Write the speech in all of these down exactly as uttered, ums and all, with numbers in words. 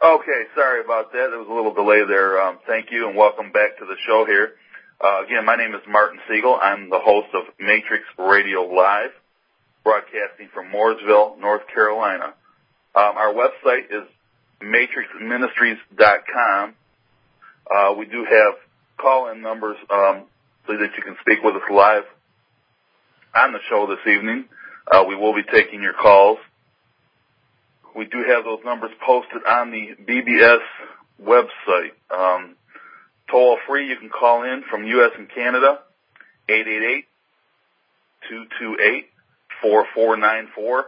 Okay, sorry about that. There was a little delay there. Um, thank you, and welcome back to the show here. Uh, again, my name is Martin Siegel. I'm the host of Matrix Radio Live, broadcasting from Mooresville, North Carolina. Um, our website is matrix ministries dot com. Uh, we do have call-in numbers um, so that you can speak with us live on the show this evening. Uh, we will be taking your calls. We do have those numbers posted on the B B S website. Um, toll free, you can call in from U S and Canada, eight eight eight, two two eight, four four nine four.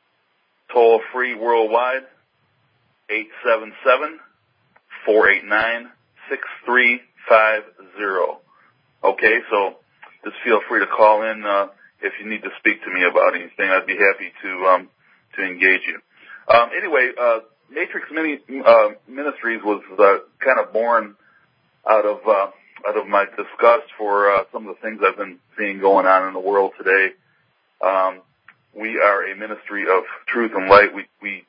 Toll free worldwide, eight seven seven, four eight nine, six three five zero. Okay, so just feel free to call in uh, if you need to speak to me about anything. I'd be happy to um, to engage you. Um, anyway, uh, Matrix Mini, uh, Ministries was uh, kind of born out of uh, out of my disgust for uh, some of the things I've been seeing going on in the world today. Um, we are a ministry of truth and light. We, we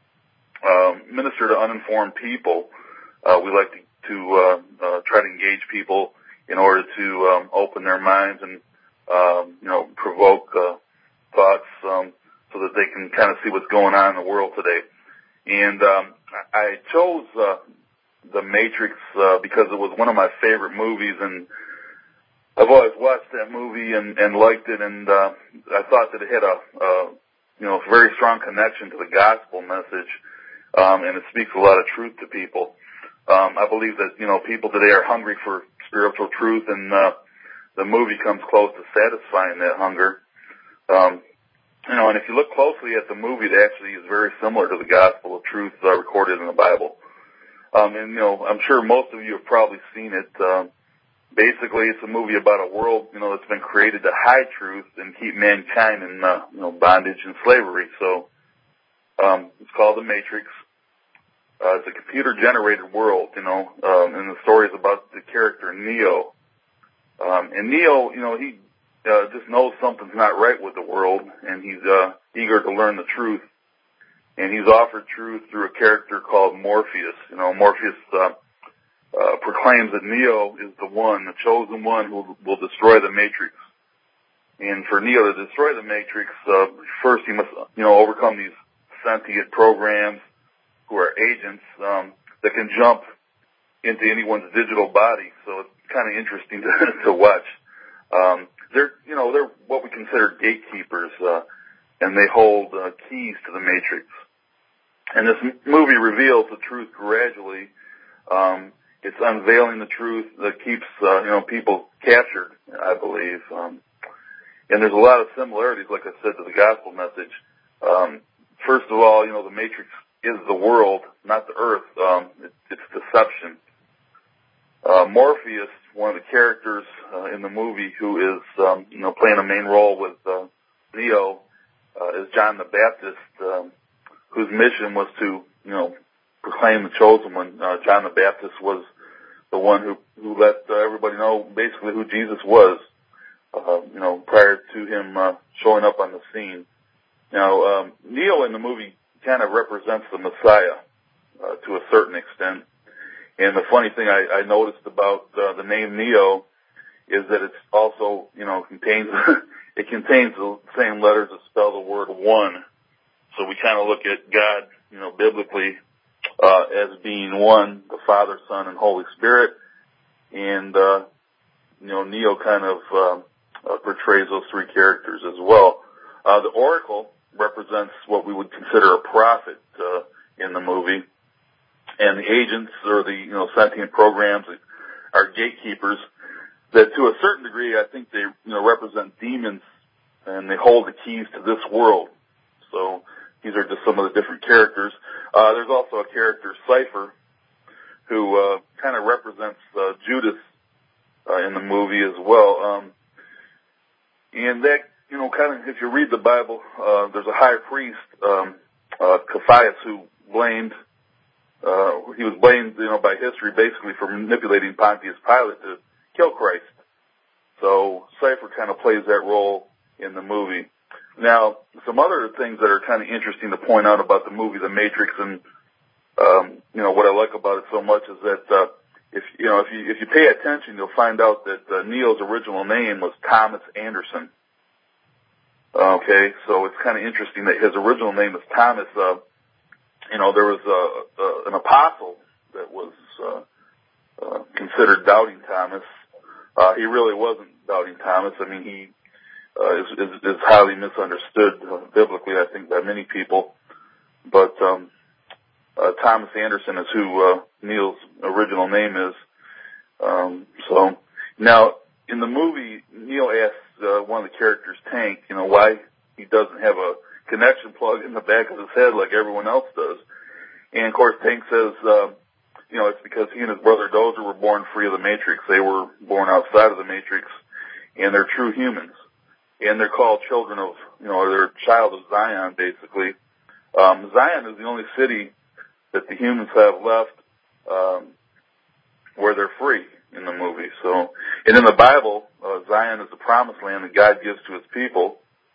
um, minister to uninformed people. Uh, we like to, to uh, uh, try to engage people in order to um, open their minds and um, you know provoke uh, thoughts. Um, so that they can kind of see what's going on in the world today. And um, I chose uh, The Matrix uh, because it was one of my favorite movies, and I've always watched that movie and, and liked it, and uh, I thought that it had a, a you know very strong connection to the gospel message, um, and it speaks a lot of truth to people. Um, I believe that you know people today are hungry for spiritual truth, and uh, the movie comes close to satisfying that hunger. Um, You know, and if you look closely at the movie, it actually is very similar to the gospel of truth uh, recorded in the Bible. Um, and, you know, I'm sure most of you have probably seen it. Um, basically, it's a movie about a world, you know, that's been created to hide truth and keep mankind in, uh, you know, bondage and slavery. So um, it's called The Matrix. Uh, it's a computer-generated world, you know, um, and the story is about the character Neo. Um, and Neo, you know, he... Uh, just knows something's not right with the world, and he's uh, eager to learn the truth. And he's offered truth through a character called Morpheus. You know, Morpheus uh, uh, proclaims that Neo is the one, the chosen one, who will destroy the Matrix. And for Neo to destroy the Matrix, uh, first he must, you know, overcome these sentient programs who are agents um, that can jump into anyone's digital body. So it's kind of interesting to, to watch. Um, They're, you know, they're what we consider gatekeepers, uh, and they hold uh, keys to the Matrix. And this m- movie reveals the truth gradually. Um, it's unveiling the truth that keeps, uh, you know, people captured, I believe. Um, and there's a lot of similarities, like I said, to the gospel message. Um, first of all, you know, the Matrix is the world, not the earth. Um, it, it's deception. Uh, Morpheus, one of the characters uh, in the movie who is, um, you know, playing a main role with uh, Neo, uh, is John the Baptist, um, whose mission was to, you know, proclaim the chosen one. Uh, John the Baptist was the one who, who let uh, everybody know basically who Jesus was, uh, you know, prior to him uh, showing up on the scene. Now, um, Neo in the movie kind of represents the Messiah uh, to a certain extent. And the funny thing I, I noticed about uh, the name Neo is that it's also, you know, contains it contains the same letters that spell the word one. So we kind of look at God, you know, biblically uh, as being one, the Father, Son, and Holy Spirit. And, uh, you know, Neo kind of uh, uh, portrays those three characters as well. Uh, the Oracle represents what we would consider a prophet uh, in the movie. And the agents, or the, you know, sentient programs, are gatekeepers that to a certain degree, I think they, you know, represent demons, and they hold the keys to this world. So these are just some of the different characters. Uh, there's also a character, Cypher, who uh, kind of represents uh, Judas uh, in the movie as well. Um, and that, you know, kind of, if you read the Bible, uh, there's a high priest, um, uh, Caiaphas, who blamed Uh, he was blamed, you know, by history basically for manipulating Pontius Pilate to kill Christ. So Cypher kind of plays that role in the movie. Now, some other things that are kind of interesting to point out about the movie The Matrix, and um, you know, what I like about it so much is that uh, if you know if you if you pay attention, you'll find out that uh, Neil's original name was Thomas Anderson. Okay, so it's kind of interesting that his original name is Thomas. Uh, you know, there was uh, uh, an apostle that was uh, uh, considered Doubting Thomas. Uh, he really wasn't Doubting Thomas. I mean, he uh, is, is, is highly misunderstood uh, biblically, I think, by many people. But um, uh, Thomas Anderson is who uh, Neil's original name is. Um, so now in the movie, Neil asks uh, one of the characters, Tank, you know, why he doesn't have a connection plug in the back of his head like everyone else does. And of course, Tank says, uh, you know, it's because he and his brother Dozer were born free of the Matrix. They were born outside of the Matrix, and they're true humans. And they're called children of, you know, or they're a child of Zion, basically. Um, Zion is the only city that the humans have left um, where they're free in the movie. So, and in the Bible, uh, Zion is the promised land that God gives to his people,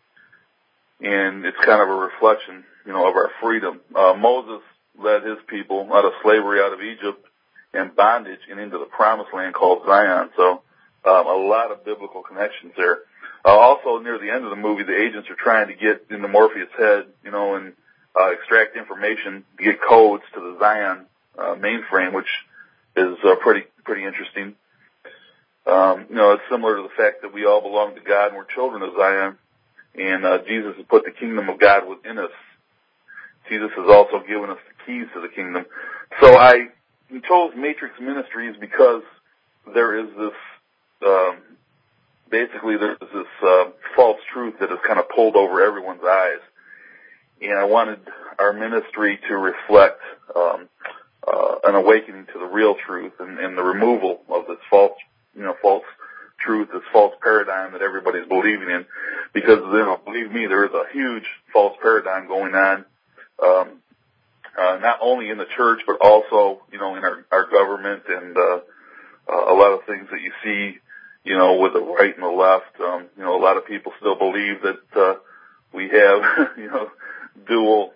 and it's kind of a reflection, you know, of our freedom. Uh, Moses led his people out of slavery, out of Egypt, and bondage, and into the promised land called Zion. So um, a lot of biblical connections there. Uh, also, near the end of the movie, the agents are trying to get into Morpheus' head, you know, and uh, extract information to get codes to the Zion uh, mainframe, which is uh, pretty pretty interesting. Um, you know, it's similar to the fact that we all belong to God and we're children of Zion, and uh, Jesus has put the kingdom of God within us. Jesus has also given us the keys to the kingdom. So I chose Matrix Ministries because there is this, um, basically there's this uh, false truth that has kind of pulled over everyone's eyes. And I wanted our ministry to reflect um, uh, an awakening to the real truth and, and the removal of this false, you know, false truth, this false paradigm that everybody's believing in. Because, you know, believe me, there is a huge false paradigm going on. Um, uh, not only in the church, but also, you know, in our, our government and, uh, uh, a lot of things that you see, you know, with the right and the left. Um, you know, a lot of people still believe that, uh, we have, you know, dual,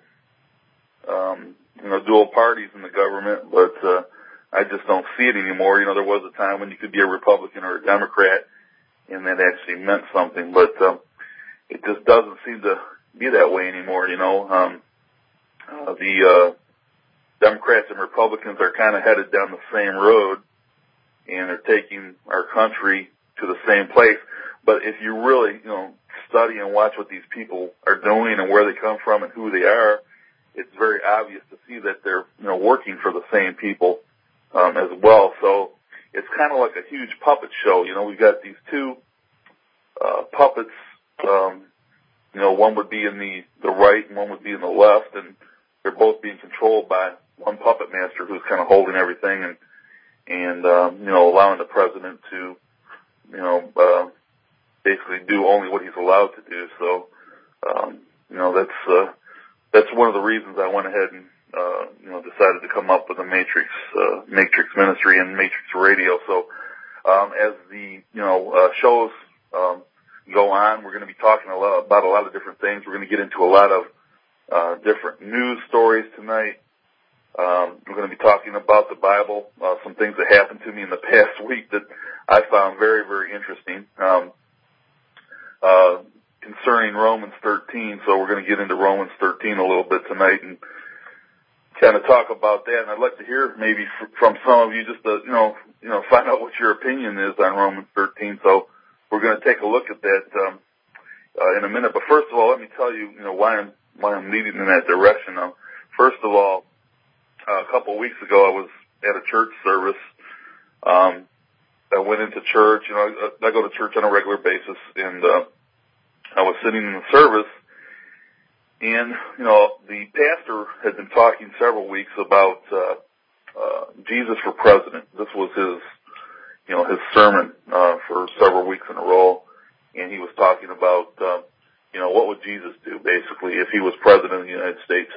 um, you know, dual parties in the government, but, uh, I just don't see it anymore. You know, there was a time when you could be a Republican or a Democrat and that actually meant something, but, um, it just doesn't seem to be that way anymore, you know. Um, Uh, the uh, Democrats and Republicans are kind of headed down the same road, and they're taking our country to the same place. But if you really, you know, study and watch what these people are doing and where they come from and who they are, it's very obvious to see that they're, you know, working for the same people um, as well. So it's kind of like a huge puppet show. You know, we've got these two uh, puppets. Um, you know, one would be in the the right and one would be in the left, and they're both being controlled by one puppet master who's kind of holding everything and, and, um, you know, allowing the president to, you know, uh, basically do only what he's allowed to do. So, um, you know, that's, uh, that's one of the reasons I went ahead and, uh, you know, decided to come up with a Matrix, uh, Matrix Ministry and Matrix Radio. So, um, as the, you know, uh, shows, um, go on, we're going to be talking a lot about a lot of different things. We're going to get into a lot of Uh, different news stories tonight. Um, we're going to be talking about the Bible, uh, some things that happened to me in the past week that I found very, very interesting, um, uh, concerning Romans thirteen. So we're going to get into Romans thirteen a little bit tonight and kind of talk about that. And I'd like to hear maybe f- from some of you just to, you know, you know, find out what your opinion is on Romans thirteen. So we're going to take a look at that, um, uh, in a minute. But first of all, let me tell you, you know, why I'm why I'm leading in that direction. Now, first of all, uh, a couple of weeks ago, I was at a church service. Um, I went into church, you know, I, I go to church on a regular basis, and uh, I was sitting in the service, and, you know, the pastor had been talking several weeks about uh, uh, Jesus for president. This was his, you know, his sermon uh, for several weeks in a row, and he was talking about uh, you know, what would Jesus do, basically, if he was president of the United States?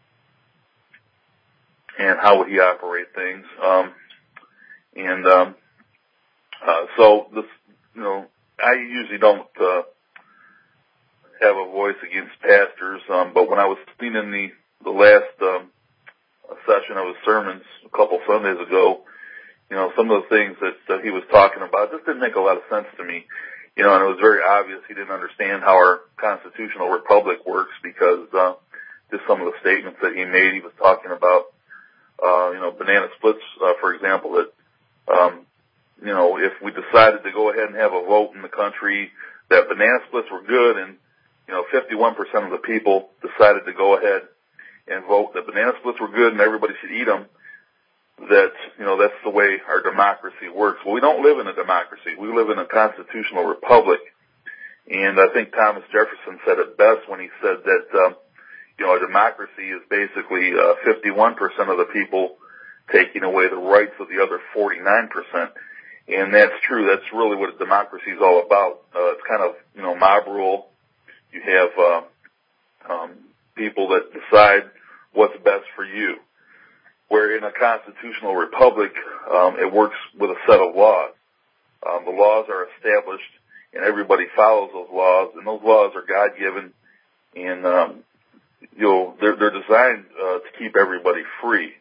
And how would he operate things? Um, and um, uh, so, this, you know, I usually don't uh, have a voice against pastors, um, but when I was sitting in the, the last um, session portion of his sermons a couple Sundays ago, you know, some of the things that, that he was talking about just didn't make a lot of sense to me. You know, and it was very obvious he didn't understand how our constitutional republic works because uh, just some of the statements that he made, he was talking about, uh, you know, banana splits, uh, for example, that, um, you know, if we decided to go ahead and have a vote in the country that banana splits were good and, you know, fifty-one percent of the people decided to go ahead and vote that banana splits were good and everybody should eat them, that, you know, that's the way our democracy works. Well, we don't live in a democracy. We live in a constitutional republic. And I think Thomas Jefferson said it best when he said that, um, you know, a democracy is basically uh, fifty-one percent of the people taking away the rights of the other forty-nine percent. And that's true. That's really what a democracy is all about. Uh, it's kind of, you know, mob rule. You have uh, um, people that decide what's best for you. Where in a constitutional republic, um, it works with a set of laws. Um, the laws are established, and everybody follows those laws, and those laws are God-given, and um, you know they're, they're designed uh, to keep everybody free.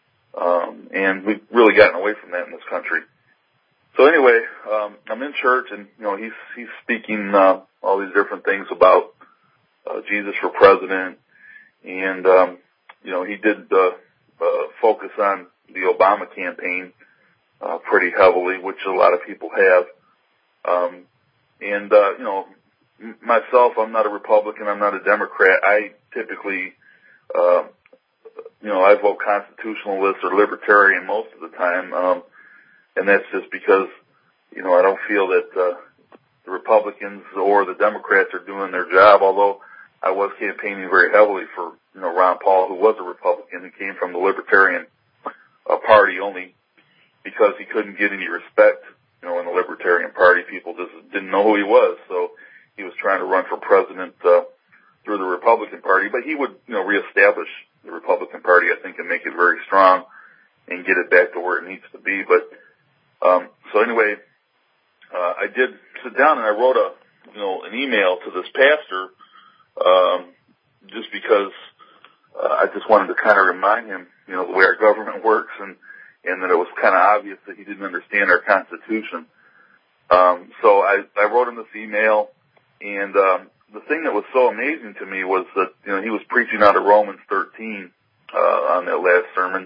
Um, and we've really gotten away from that in this country. So anyway, um, I'm in church, and you know he's he's speaking uh, all these different things about uh, Jesus for president, and um, you know he did uh, uh, focus on the Obama campaign uh, pretty heavily, which a lot of people have. Um, and uh, you know, m- myself, I'm not a Republican, I'm not a Democrat. I typically, uh, you know, I vote constitutionalist or libertarian most of the time. Um, And that's just because, you know, I don't feel that uh, the Republicans or the Democrats are doing their job, although I was campaigning very heavily for, you know, Ron Paul, who was a Republican, who came from the Libertarian uh, Party only because he couldn't get any respect, you know, in the Libertarian Party. People just didn't know who he was, so he was trying to run for president uh, through the Republican Party. But he would, you know, reestablish the Republican Party, I think, and make it very strong and get it back to where it needs to be. But Um, so anyway, uh, I did sit down and I wrote a, you know, an email to this pastor, um, just because, uh, I just wanted to kind of remind him, you know, the way our government works and, and that it was kind of obvious that he didn't understand our Constitution. Um, so I, I wrote him this email, and, um, the thing that was so amazing to me was that, you know, he was preaching out of Romans thirteen, uh, on that last sermon.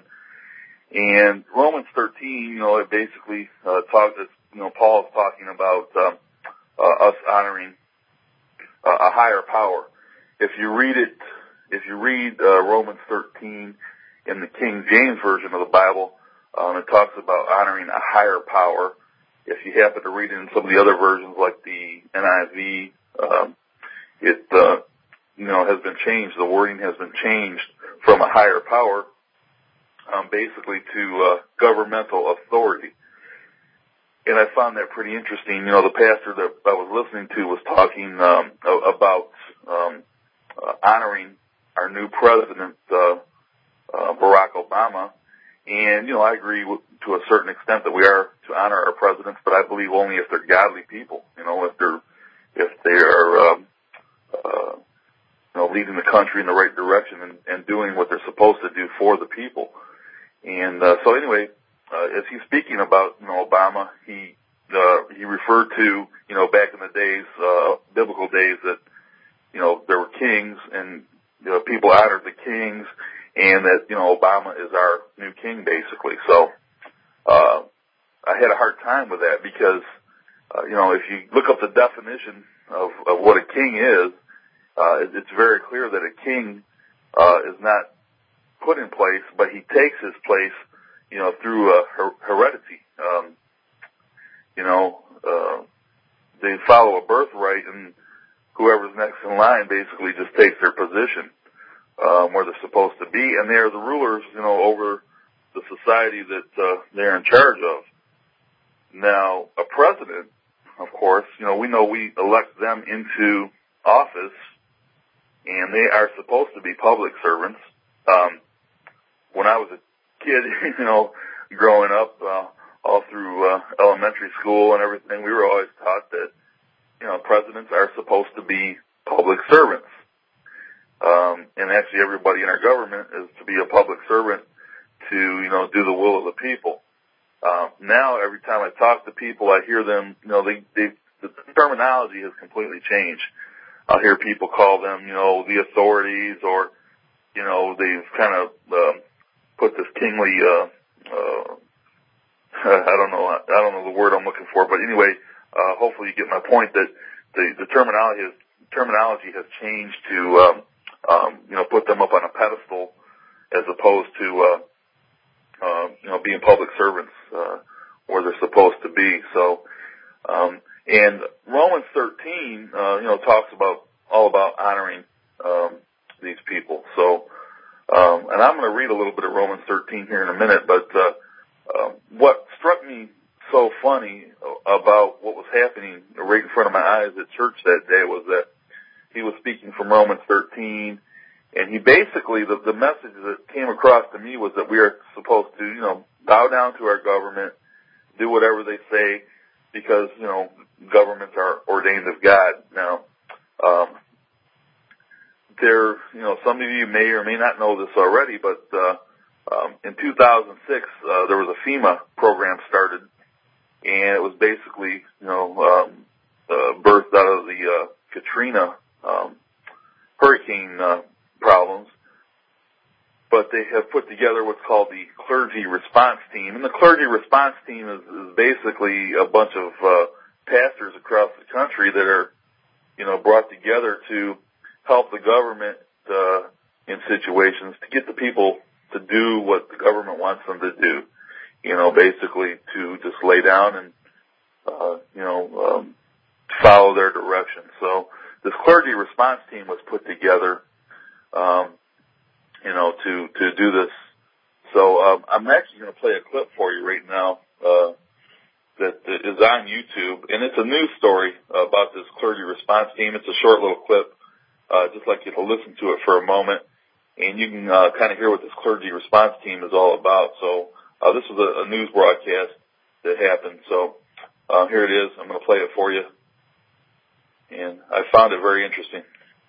And Romans thirteen, you know, it basically uh, talks, you know, Paul is talking about um, uh, us honoring uh, a higher power. If you read it, if you read uh, Romans thirteen in the King James Version of the Bible, um, it talks about honoring a higher power. If you happen to read it in some of the other versions, like the N I V, um, it, uh, you know, has been changed. The wording has been changed from a higher power Um, basically to uh, governmental authority. And I found that pretty interesting. You know, the pastor that I was listening to was talking um, about um, uh, honoring our new president, uh, uh, Barack Obama. And, you know, I agree with, to a certain extent that we are to honor our presidents, but I believe only if they're godly people, you know, if they're, if they are, um, uh, you know, leading the country in the right direction and, and doing what they're supposed to do for the people. And uh, so anyway, uh, as he's speaking about, you know, Obama, he uh, he referred to, you know, back in the days, uh, biblical days, that, you know, there were kings and, you know, people honored the kings, and that, you know, Obama is our new king, basically. So uh, I had a hard time with that because, uh, you know, if you look up the definition of, of what a king is, uh, it's very clear that a king uh, is not put in place, but he takes his place, you know, through uh, her- heredity. Um, you know, uh, they follow a birthright, and whoever's next in line basically just takes their position um, where they're supposed to be, and they are the rulers, you know, over the society that uh, they're in charge of. Now, a president, of course, you know, we know we elect them into office, and they are supposed to be public servants. Um, When I was a kid, you know, growing up, uh, all through uh, elementary school and everything, we were always taught that, you know, presidents are supposed to be public servants. Um, and actually everybody in our government is to be a public servant to, you know, do the will of the people. Uh, now, every time I talk to people, I hear them, you know, they, they, the terminology has completely changed. I'll hear people call them, you know, the authorities, or, you know, they've kind of uh, put this kingly, uh, uh, I don't know, I don't know the word I'm looking for, but anyway, uh, hopefully you get my point that the, the terminology has, terminology has changed to, um, um, you know, put them up on a pedestal as opposed to, uh, uh, you know, being public servants, uh, where they're supposed to be. So, um, and Romans thirteen, uh, you know, talks about, all about honoring, um, these people. So, um, and I'm going to read a little bit of Romans thirteen here in a minute, but, uh, uh, what struck me so funny about what was happening right in front of my eyes at church that day was that he was speaking from Romans thirteen, and he basically, the, the message that came across to me was that we are supposed to, you know, bow down to our government, do whatever they say, because, you know, governments are ordained of God. Now, um, there, you know, some of you may or may not know this already, but uh, um, in two thousand six, uh, there was a FEMA program started, and it was basically, you know, um, uh, birthed out of the uh, Katrina um, hurricane uh, problems. But they have put together what's called the Clergy Response Team. And the Clergy Response Team is, is basically a bunch of uh, pastors across the country that are, you know, brought together to help the government uh, in situations to get the people to do what the government wants them to do. You know, basically to just lay down and, uh, you know, um, follow their direction. So this Clergy Response Team was put together, um, you know, to, to do this. So, um, I'm actually going to play a clip for you right now, uh, that is on YouTube, and it's a news story about this Clergy Response Team. It's a short little clip. Uh, just like you to listen to it for a moment, and you can, uh, kind of hear what this Clergy Response Team is all about. So, uh, this was a, a news broadcast that happened. So, uh, here it is. I'm going to play it for you. And I found it very interesting.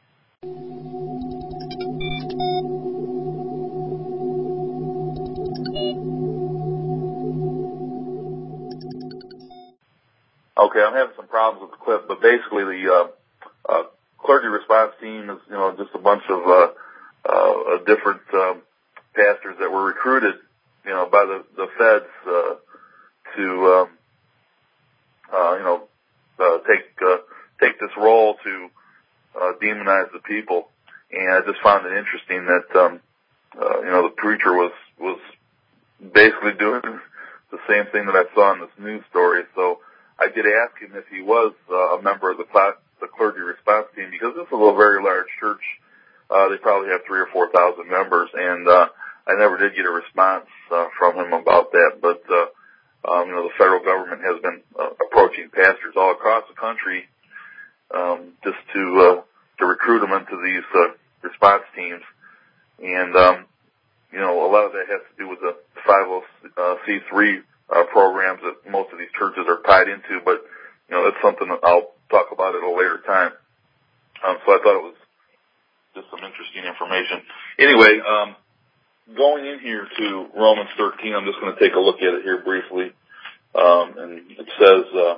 Okay, I'm having some problems with the clip, but basically the uh, uh, Clergy Response Team is, you know, just a bunch of uh, uh, different um, pastors that were recruited, you know, by the, the feds uh, to, um, uh, you know, uh, take uh, take this role to uh, demonize the people. And I just found it interesting that, um, uh, you know, the preacher was was basically doing the same thing that I saw in this news story. So I did ask him if he was uh, a member of the class, the Clergy Response Team, because this is a very large church. Uh, they probably have three or four thousand members, and uh, I never did get a response uh, from him about that. But uh, um, you know, the federal government has been uh, approaching pastors all across the country um, just to uh, to recruit them into these uh, response teams, and um, you know, a lot of that has to do with the five oh C three uh, programs that most of these churches are tied into. But you know, that's something that I'll talk about at a later time. Um, so I thought it was just some interesting information. Anyway, um, going in here to Romans thirteen, I'm just going to take a look at it here briefly. Um, and it says uh,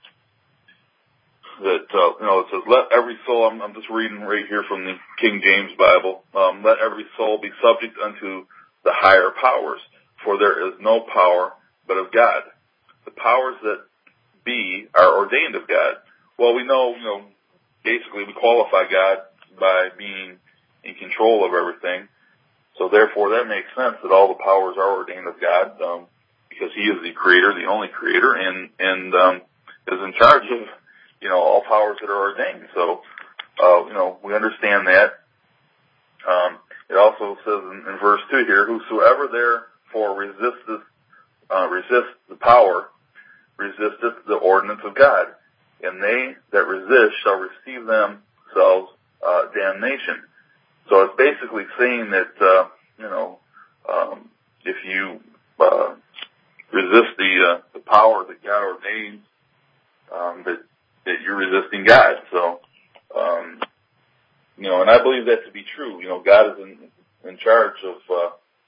that, uh, you know, it says, let every soul, I'm, I'm just reading right here from the King James Bible, um, let every soul be subject unto the higher powers, for there is no power but of God. The powers that be are ordained of God. Well, we know, you know, basically we qualify God by being in control of everything. So therefore that makes sense that all the powers are ordained of God, um, because he is the creator, the only creator, and, and, um, is in charge of, you know, all powers that are ordained. So, uh, you know, we understand that. Um, it also says in, in verse two here, whosoever therefore resisteth, uh, resists the power, resisteth the ordinance of God, and they that resist shall receive themselves uh, damnation. So it's basically saying that, uh, you know, um, if you uh, resist the uh, the power that God ordains, um, that that you're resisting God. So, um, you know, and I believe that to be true. You know, God is in in charge of uh, of all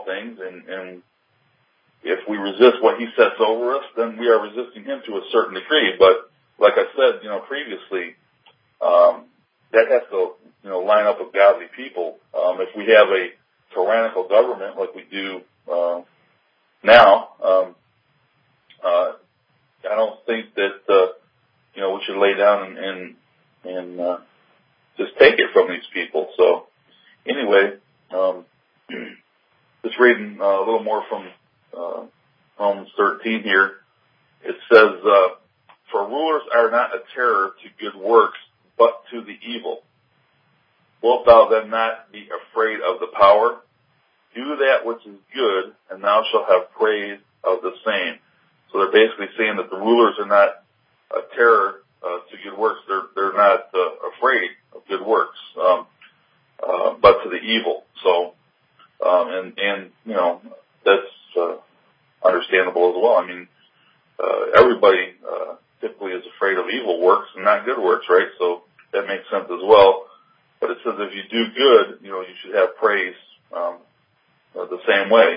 all things, and, and if we resist what he sets over us, then we are resisting him to a certain degree. But like I said, you know, previously, um, that has to, you know, line up with godly people. Um, if we have a tyrannical government like we do uh, now, um, uh, I don't think that uh, you know we should lay down and and, and uh, just take it from these people. So anyway, um, just reading uh, a little more from uh, Romans thirteen here. It says, uh, "For rulers are not a terror to good works, but to the evil. Wilt thou then not be afraid of the power? Do that which is good, and thou shalt have praise of the same." So they're basically saying that the rulers are not a terror uh, to good works. They're they're not uh, afraid of good works, um, uh, but to the evil. So, um, and and you know that's uh, understandable as well. I mean, uh, everybody uh, typically is afraid of evil works and not good works, right? So that makes sense as well. But it says if you do good, you know, you should have praise um, uh, the same way.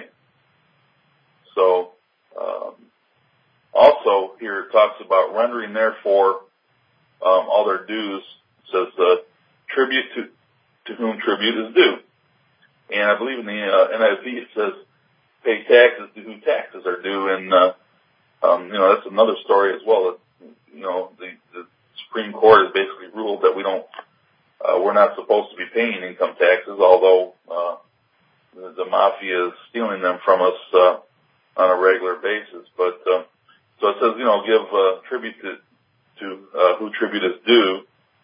So um, also here it talks about rendering therefore um, all their dues. It says uh, tribute to to whom tribute is due. And I believe in the uh, N I V it says pay taxes to whom taxes are due. And uh, um, you know that's another story as well. You know the, the Supreme Court has basically ruled that we don't. Uh, we're not supposed to be paying income taxes, although uh, the, the mafia is stealing them from us uh, on a regular basis. But uh, so it says, you know, give uh, tribute to, to uh, who tribute is due,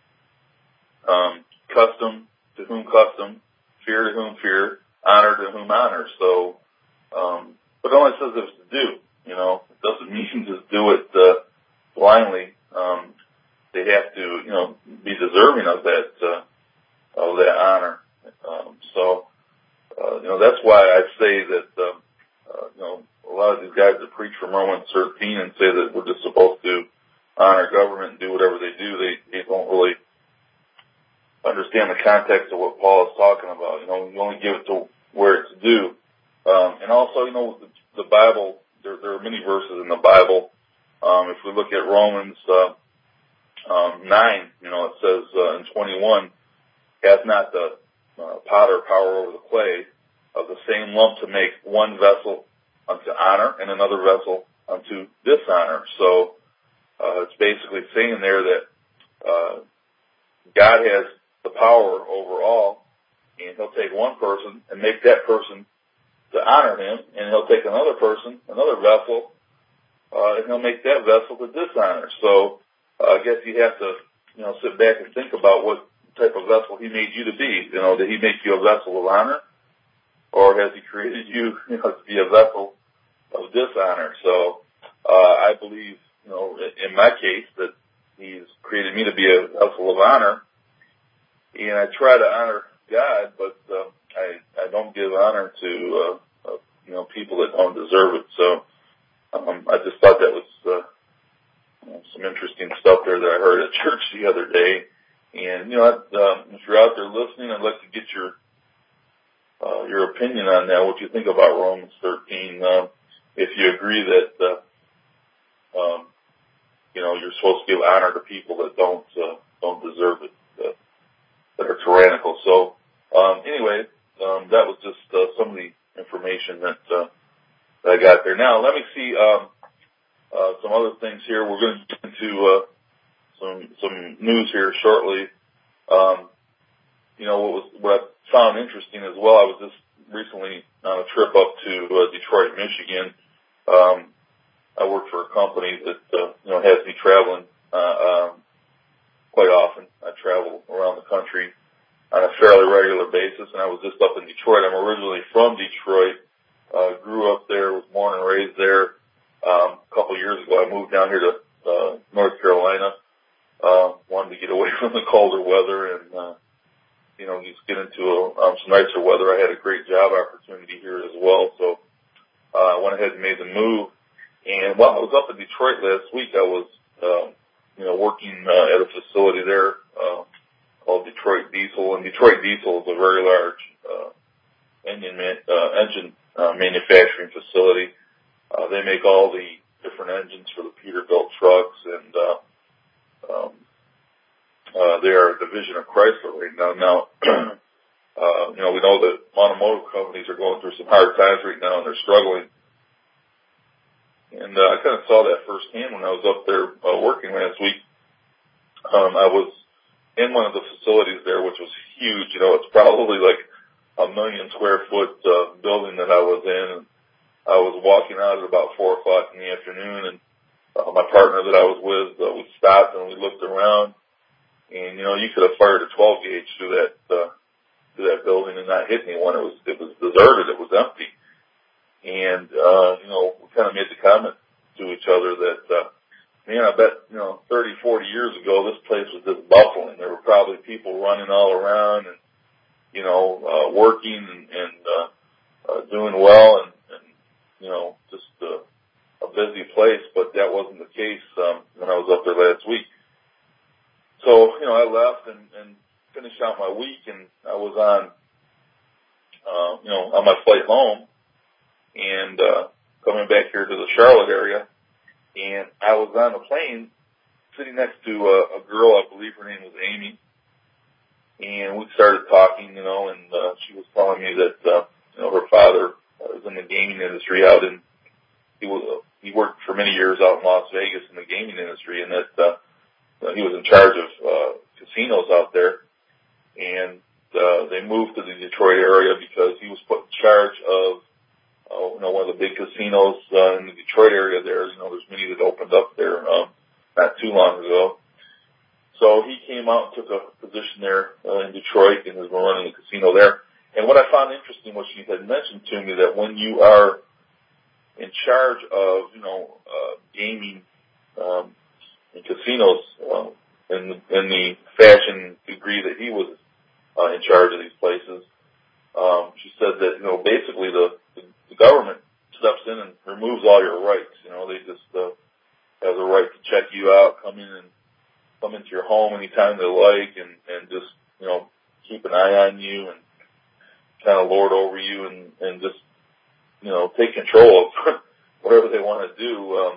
um, custom to whom custom, fear to whom fear, honor to whom honor. So, um, but it only says if it's due. You know, it doesn't mean just do it uh, blindly. Um, They have to, you know, be deserving of that, uh, of that honor. Um, so, uh, you know, that's why I say that, um, uh, you know, a lot of these guys that preach from Romans thirteen and say that we're just supposed to honor government and do whatever they do, they, they don't really understand the context of what Paul is talking about. You know, you only give it to where it's due. Um, and also, you know, the, the Bible, there, there are many verses in the Bible. Um, if we look at Romans, uh, Um, nine, you know, it says uh, in twenty-one, hath not the uh, potter power over the clay of the same lump to make one vessel unto honor and another vessel unto dishonor. So uh, it's basically saying there that uh, God has the power over all, and he'll take one person and make that person to honor him, and he'll take another person, another vessel, uh, and he'll make that vessel to dishonor. So Uh, I guess you have to, you know, sit back and think about what type of vessel he made you to be. You know, did he make you a vessel of honor, or has he created you, you know, to be a vessel of dishonor? So uh, I believe, you know, in my case, that he's created me to be a vessel of honor, and I try to honor God, but uh, I I don't give honor to uh, uh, you know people that don't deserve it. So um, I just thought that was. Uh, Some interesting stuff there that I heard at church the other day. And, you know, um, if you're out there listening, I'd like to get your uh, your opinion on that, what you think about Romans thirteen. Uh, if you agree that, uh, um, you know, you're supposed to give honor to people that don't uh, don't deserve it, uh, that are tyrannical. So, um, anyway, um, that was just uh, some of the information that, uh, that I got there. Now, let me see... Um, Uh, some other things here. We're going to get into uh, some some news here shortly. Um, you know what was what I found interesting as well. I was just recently on a trip up to uh, Detroit, Michigan. Um, I work for a company that uh, you know has me traveling uh, um, quite often. I travel around the country on a fairly regular basis, and I was just up in Detroit. I'm originally from Detroit. Uh, grew up there, was born and raised there. Um, a couple of years ago, I moved down here to uh, North Carolina. Uh, wanted to get away from the colder weather and, uh, you know, just get into a, um, some nicer weather. I had a great job opportunity here as well, so uh, I went ahead and made the move. And while I was up in Detroit last week, I was, uh, you know, working uh, at a facility there uh, called Detroit Diesel. And Detroit Diesel is a very large uh, engine man, uh, engine uh, manufacturing facility. Uh, they make all the different engines for the Peterbilt trucks, and uh, um, uh, they are a division of Chrysler right now. Now, uh, you know, we know that automotive companies are going through some hard times right now, and they're struggling. And uh, I kind of saw that firsthand when I was up there uh, working last week. Um, I was in one of the facilities there, which was huge. You know, it's probably like a million square foot uh, building that I was in. And I was walking out at about four o'clock in the afternoon, and uh, my partner that I was with, uh, we stopped and we looked around, and you know, you could have fired a twelve gauge through that uh, through that building and not hit anyone. It was it was deserted. It was empty, and uh, you know, we kind of made the comment to each other that, uh, man, I bet you know, thirty, forty years ago, this place was just bustling. There were probably people running all around and you know, uh, working and, and uh, uh, doing well and you know, just uh, a busy place, but that wasn't the case um, when I was up there last week. So, you know, I left and, and finished out my week, and I was on, uh, you know, on my flight home and uh, coming back here to the Charlotte area, and I was on the plane sitting next to a, a girl, I believe her name was Amy, and we started talking, you know, and uh, she was telling me that, uh, you know, her father was in the gaming industry out in, he was, uh, he worked for many years out in Las Vegas in the gaming industry, and that, uh, you know, he was in charge of, uh, casinos out there, and, uh, they moved to the Detroit area because he was put in charge of, uh, you know, one of the big casinos, uh, in the Detroit area there. You know, there's many that opened up there, um, not too long ago. So he came out and took a position there, uh, in Detroit and has been running a casino there. And what I found interesting was she had mentioned to me that when you are in charge of, you know, uh, gaming, um, in casinos, uh, in, in the fashion degree that he was, uh, in charge of these places, um, she said that, you know, basically the, the, the government steps in and removes all your rights. You know, they just, uh, have the right to check you out, come in and come into your home anytime they like and, and just, you know, keep an eye on you and kind of lord over you and, and just, you know, take control of whatever they want to do, um,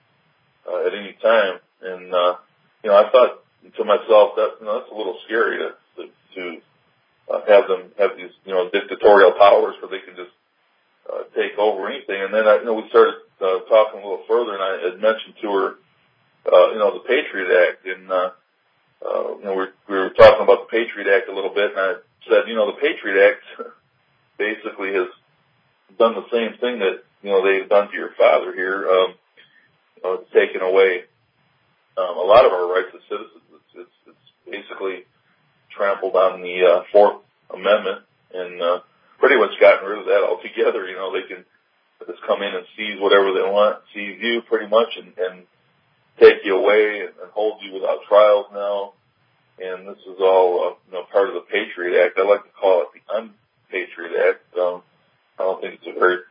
uh, at any time. And, uh, you know, I thought to myself that, you know, that's a little scary to, to, to uh, have them have these, you know, dictatorial powers where they can just, uh, take over anything. And then, I, you know, we started, uh, talking a little further, and I had mentioned to her, uh, you know, the Patriot Act. And, uh, uh, you know, we, we were talking about the Patriot Act a little bit, and I said, you know, the Patriot Act basically has done the same thing that, you know, they've done to your father here. Um, you know, it's taken away um, a lot of our rights as citizens. It's, it's, it's basically trampled on the uh, Fourth Amendment and uh, pretty much gotten rid of that altogether. You know, they can just come in and seize whatever they want, seize you pretty much, and, and take you away and, and hold you without trials now. And this is all, uh, you know, part of the Patriot Act. I like to call it the Un-Patriot Act. Um, I don't think it's a very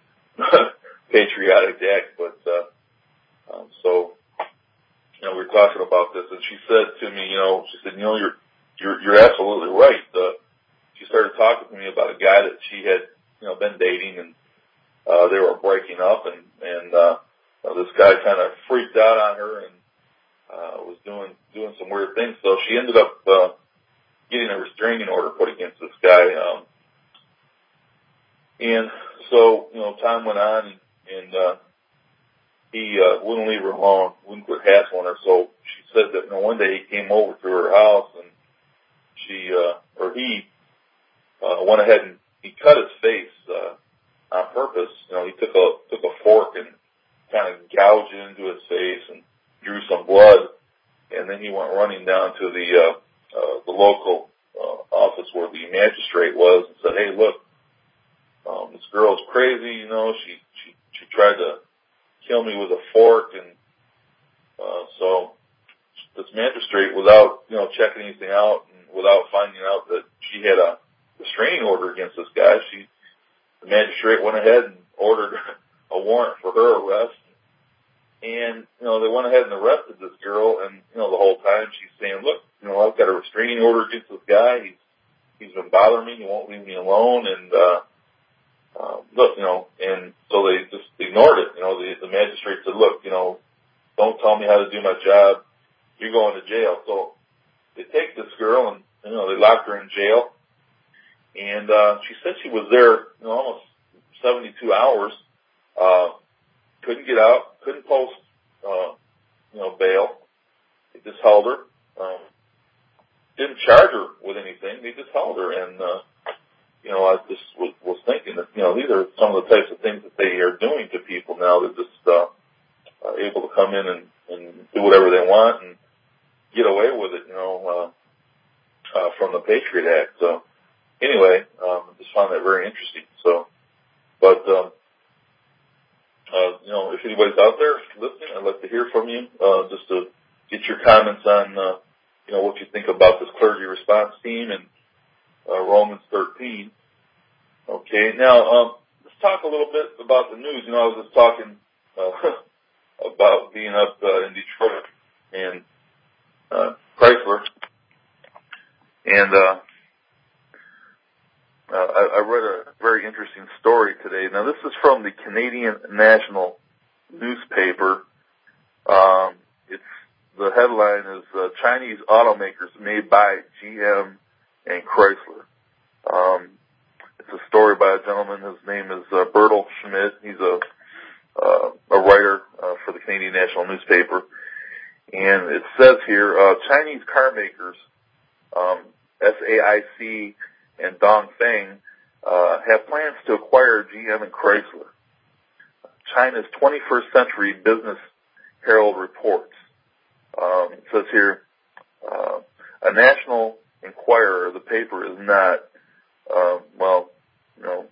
patriotic act, but, uh, um, so, you know, we were talking about this, and she said to me, you know, she said, you know, you're, you're, you're absolutely right. Uh, she started talking to me about a guy that she had, you know, been dating, and, uh, they were breaking up, and, and, uh, this guy kind of freaked out on her and, Uh, was doing doing some weird things, so she ended up uh, getting a restraining order put against this guy. Um, and so, you know, time went on, and, and uh, he uh, wouldn't leave her alone, wouldn't quit hassling her. So she said that, you know, one day he came over to her house, and she uh, or he uh, went ahead and he cut his face uh, on purpose. You know, he took a took a fork and kind of gouged it into his face and drew some blood, and then he went running down to the uh, uh, the local uh, office where the magistrate was and said, "Hey, look, um, this girl's crazy. You know, she she she tried to kill me with a fork." And uh, so this magistrate, without you know checking anything out and without finding out that she had a restraining order against this guy, she the magistrate went ahead and ordered a warrant for her arrest. And, you know, they went ahead and arrested this girl, and, you know, the whole time she's saying, look, you know, I've got a restraining order against this guy. He's, he's been bothering me. He won't leave me alone. And, uh, uh, look, you know, and so they just ignored it. You know, the, the magistrate said, look, you know, don't tell me how to do my job. You're going to jail. So they take this girl and, you know, they lock her in jail. And, uh, she said she was there, you know, almost seventy-two hours, uh, couldn't get out, couldn't post, uh, you know, bail. They just held her, um, didn't charge her with anything. They just held her. And, uh, you know, I just was, was thinking that, you know, these are some of the types of things that they are doing to people now. They're just, uh, uh able to come in and, and do whatever they want and get away with it, you know, uh, uh, from the Patriot Act. So anyway, um, I just found that very interesting. So, but, um, uh, you know, if anybody's out there listening, I'd like to hear from you, uh, just to get your comments on, uh, you know, what you think about this clergy response team and, uh, Romans thirteen. Okay. Now, um, let's talk a little bit about the news. You know, I was just talking, uh, about being up, uh, in Detroit and, uh, Chrysler. And, uh, uh, I, I read a very interesting story today. Now, this is from the Canadian National newspaper. Um, it's, the headline is, uh, Chinese automakers may buy G M and Chrysler. Um, it's a story by a gentleman. His name is, uh, Bertel Schmidt. He's a, uh, a writer, uh, for the Canadian National newspaper. And it says here, uh, Chinese car makers, um, S A I C and Dongfeng, uh, have plans to acquire G M and Chrysler. China's twenty-first Century Business Herald reports. Um, it says here, uh, a National Enquirer, the paper is not, uh, well, you know,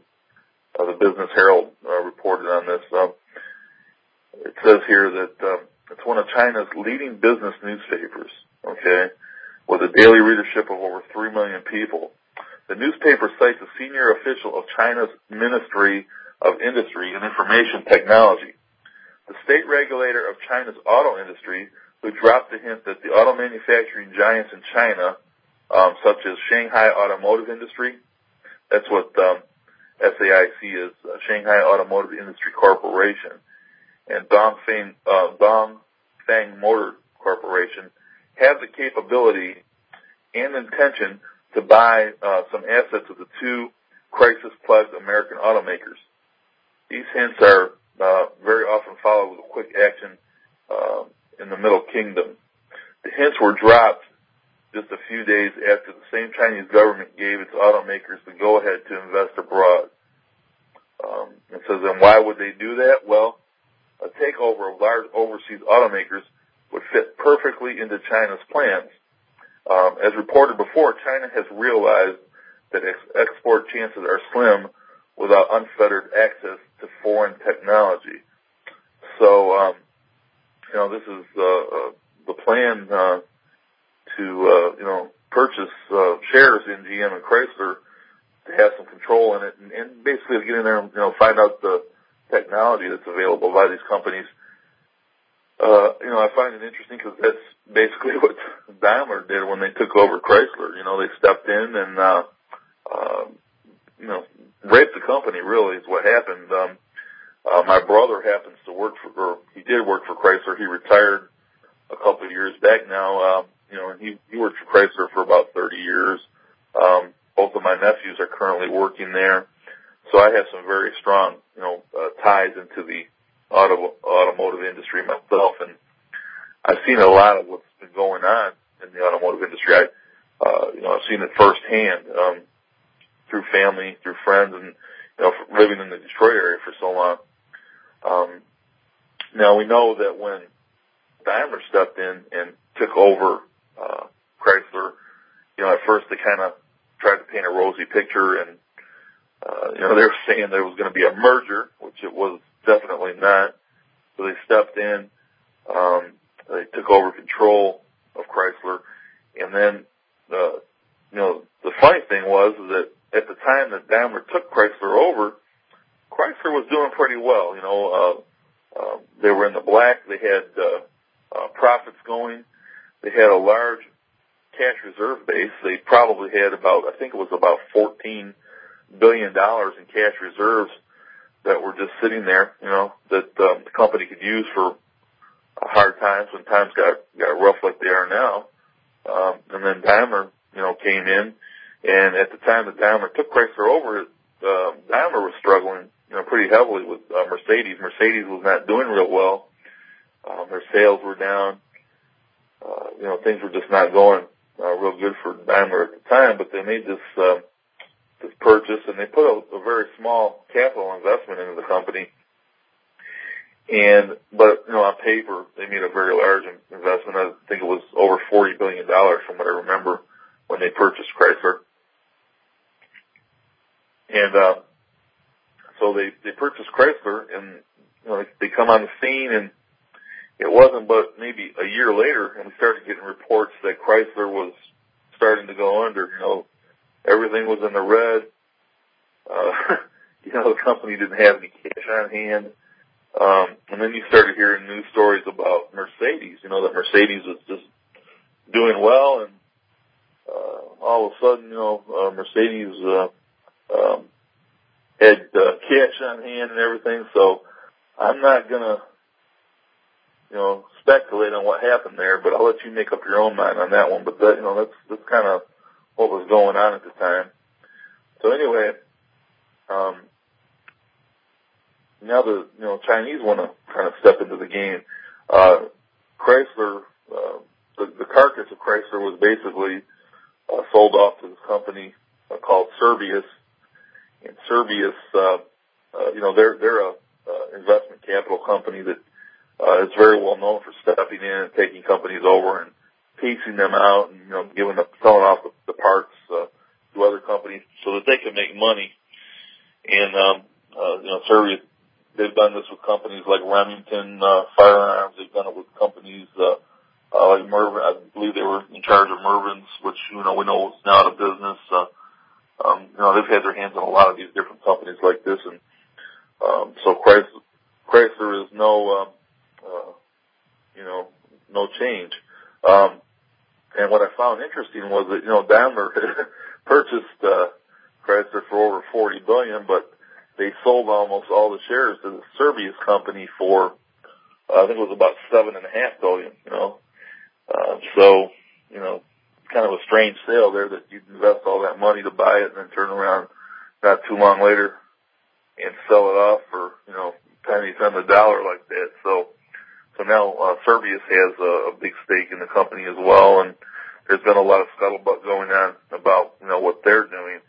uh, the Business Herald uh, reported on this. Um, it says here that um, it's one of China's leading business newspapers, okay, with a daily readership of over three million people. The newspaper cites a senior official of China's Ministry of Industry and Information Technology, the state regulator of China's auto industry, who dropped the hint that the auto manufacturing giants in China, um, such as Shanghai Automotive Industry, that's what um, S A I C is, uh, Shanghai Automotive Industry Corporation, and Dongfeng, uh, Dongfeng Motor Corporation, have the capability and intention to buy uh, some assets of the two crisis-plagued American automakers. These hints are uh, very often followed with a quick action uh, in the Middle Kingdom. The hints were dropped just a few days after the same Chinese government gave its automakers the go-ahead to invest abroad. Um, it says, and why would they do that? Well, a takeover of large overseas automakers would fit perfectly into China's plans. Um, as reported before, China has realized that ex- export chances are slim without unfettered access to foreign technology. So, um, you know, this is uh, uh, the plan uh, to, uh, you know, purchase uh, shares in G M and Chrysler to have some control in it, and, and basically get in there and, you know, find out the technology that's available by these companies. Uh, you know, I find it interesting because that's basically what Daimler did when they took over Chrysler. You know, they stepped in and, uh, uh, you know, raped the company, really, is what happened. Um, uh, my brother happens to work for, or he did work for Chrysler. He retired a couple of years back now. Um, you know, and he, he worked for Chrysler for about thirty years. Um, both of my nephews are currently working there. So I have some very strong, you know, uh, ties into the auto, automotive industry myself, and I've seen a lot of what's been going on in the automotive industry. I, uh, you know, I've seen it firsthand, um, through family, through friends, and, you know, living in the Detroit area for so long. Um, now we know that when Daimler stepped in and took over, uh, Chrysler, you know, at first they kind of tried to paint a rosy picture, and, uh, you know, they were saying there was going to be a merger, which it was definitely not. So they stepped in, um, they took over control of Chrysler, and then, uh, you know, the funny thing was that at the time that Daimler took Chrysler over, Chrysler was doing pretty well. You know, uh, uh, they were in the black. They had uh, uh, profits going. They had a large cash reserve base. They probably had about, I think it was about fourteen billion dollars in cash reserves that were just sitting there, you know, that um, the company could use for hard times when times got, got rough like they are now. Um, and then Daimler, you know, came in, and at the time that Daimler took Chrysler over, uh, Daimler was struggling, you know, pretty heavily with uh, Mercedes. Mercedes was not doing real well. Um, their sales were down. Uh, you know, things were just not going uh, real good for Daimler at the time, but they made this, uh, this purchase, and they put a, a very small capital investment into the company. And, but, you know, on paper, they made a very large investment. I think it was over forty billion dollars from what I remember when they purchased Chrysler. And, uh, so they, they purchased Chrysler, and, you know, they, they come on the scene, and it wasn't but maybe a year later, and we started getting reports that Chrysler was starting to go under. You know, everything was in the red. Uh, you know, the company didn't have any cash on hand. Um, and then you started hearing news stories about Mercedes, you know, that Mercedes was just doing well, and uh, all of a sudden, you know, uh, Mercedes uh, um, had uh, cash on hand and everything. So I'm not going to, you know, speculate on what happened there, but I'll let you make up your own mind on that one. But that, you know, that's that's kind of what was going on at the time. So anyway, um, now the you know Chinese want to kind of step into the game. Uh, Chrysler, uh, the, the carcass of Chrysler was basically uh, sold off to this company uh, called Servius, and Servius, uh, uh, you know, they're they're a uh, investment capital company that Uh, it's very well known for stepping in and taking companies over and piecing them out and, you know, giving them, selling off the, the parts, uh, to other companies so that they can make money. And, um, uh, you know, Servius, they've done this with companies like Remington, uh, Firearms. They've done it with companies, uh, uh, like Mervin. I believe they were in charge of Mervin's, which, you know, we know is now out of business. Uh, um, you know, they've had their hands on a lot of these different companies like this. And, um, so Chrysler, Chrysler is no, um, Uh, you know, no change. Um, and what I found interesting was that, you know, Daimler purchased, uh, Chrysler for over forty billion dollars, but they sold almost all the shares to the Servius company for, uh, I think it was about seven and a half billion, you know. Uh, so, you know, kind of a strange sale there that you'd invest all that money to buy it and then turn around not too long later and sell it off for, you know, pennies on the dollar like that. So, So now uh, Servius has a, a big stake in the company as well, and there's been a lot of scuttlebutt going on about, you know, what they're doing.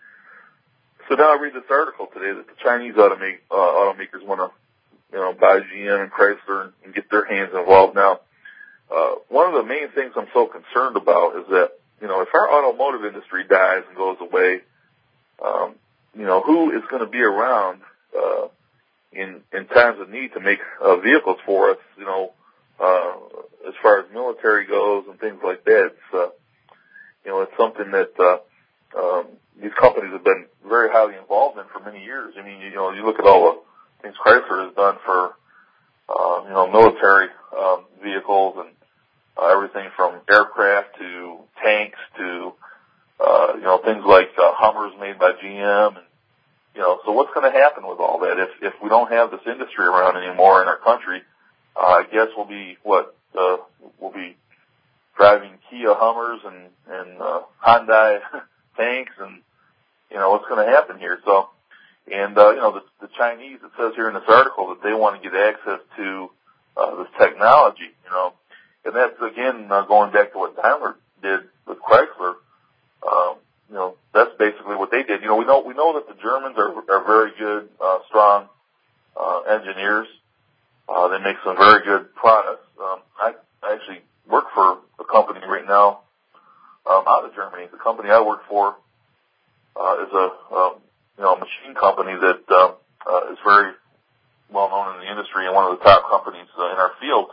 So now I read this article today that the Chinese automake, uh, automakers want to, you know, buy G M and Chrysler and, and get their hands involved. Now, uh, one of the main things I'm so concerned about is that, you know, if our automotive industry dies and goes away, um, you know, who is going to be around uh, in in times of need to make uh, vehicles for us, you know, uh, as far as military goes and things like that. It's, uh, you know, it's something that, uh, um, these companies have been very highly involved in for many years. I mean, you know, you look at all the things Chrysler has done for, uh, you know, military, um, vehicles and uh, everything from aircraft to tanks to, uh, you know, things like, uh, Hummers made by G M. And, you know, so what's going to happen with all that if, if we don't have this industry around anymore in our country? Uh, I guess we'll be what uh, we'll be driving Kia Hummers and and uh, Hyundai tanks, and you know what's going to happen here. So, and uh, you know the, the Chinese, it says here in this article that they want to get access to uh, this technology. You know, and that's again uh, going back to what Daimler did with Chrysler. Um, you know, that's basically what they did. You know, we know we know that the Germans are are very good, uh, strong uh, engineers. Uh, they make some very good products. Um, I, I actually work for a company right now um, out of Germany. The company I work for uh, is a um, you know a machine company that uh, uh, is very well known in the industry and one of the top companies uh, in our field.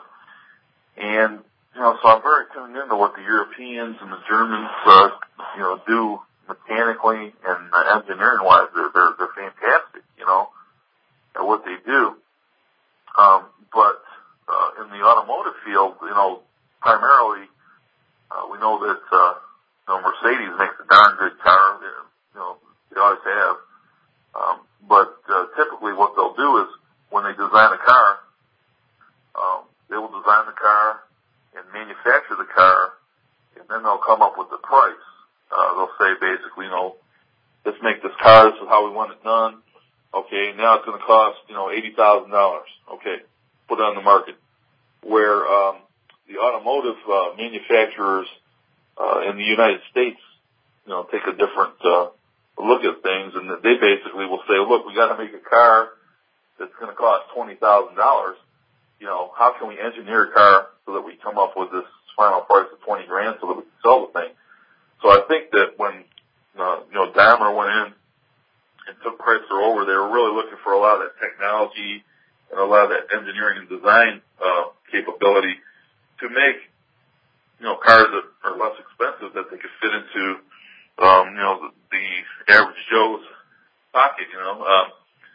And you know, so I'm very tuned into what the Europeans and the Germans uh, you know do mechanically and uh, engineering wise. They're they're they're fantastic. You know, at what they do. Um, but uh, in the automotive field, you know, primarily, uh, we know that uh, you know Mercedes makes a darn good car. They, you know, they always have. Um, but uh, typically what they'll do is when they design a car, um, they will design the car and manufacture the car, and then they'll come up with the price. Uh, they'll say basically, you know, let's make this car. This is how we want it done. Okay, now it's going to cost, you know, eighty thousand dollars. Okay, put it on the market. Where um, the automotive uh, manufacturers uh, in the United States, you know, take a different uh, look at things, and they basically will say, look, we got to make a car that's going to cost twenty thousand dollars. You know, how can we engineer a car so that we come up with this final price of twenty grand so that we can sell the thing? So I think that when, uh, you know, Daimler went in and took Chrysler over, they were really looking for a lot of that technology and a lot of that engineering and design uh, capability to make, you know, cars that are less expensive that they could fit into, um, you know, the, the average Joe's pocket, you know. Um,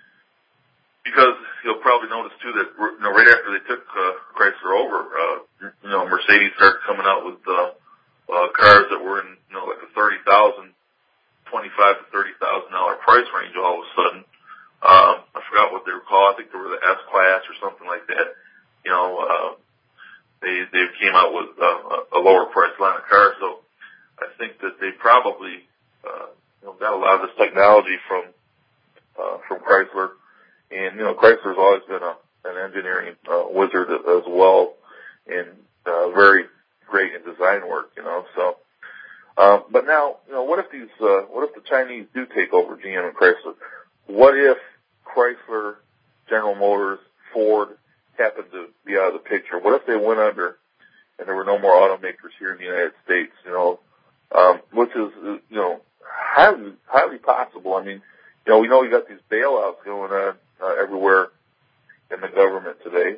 because you'll probably notice, too, that, you know, right after they took uh, Chrysler over, uh, you know, Mercedes started coming out with uh, uh, cars that were in, you know, like a thirty thousand dollars, twenty-five thousand to thirty thousand dollars price range all of a sudden. Um, I forgot what they were called. I think they were the S-Class or something like that. You know, uh, they they came out with uh, a lower price line of cars. So I think that they probably, uh, you know, got a lot of this technology from uh, from Chrysler. And, you know, Chrysler's always been a, an engineering uh, wizard as well, and uh, very great in design work, you know. So, uh, but now, you know, what if these, uh, what if the Chinese do take over G M and Chrysler? What if Chrysler, General Motors, Ford happened to be out of the picture? What if they went under and there were no more automakers here in the United States? You know, um, which is, you know, highly, highly possible. I mean, you know, we know we got these bailouts going on uh, everywhere in the government today.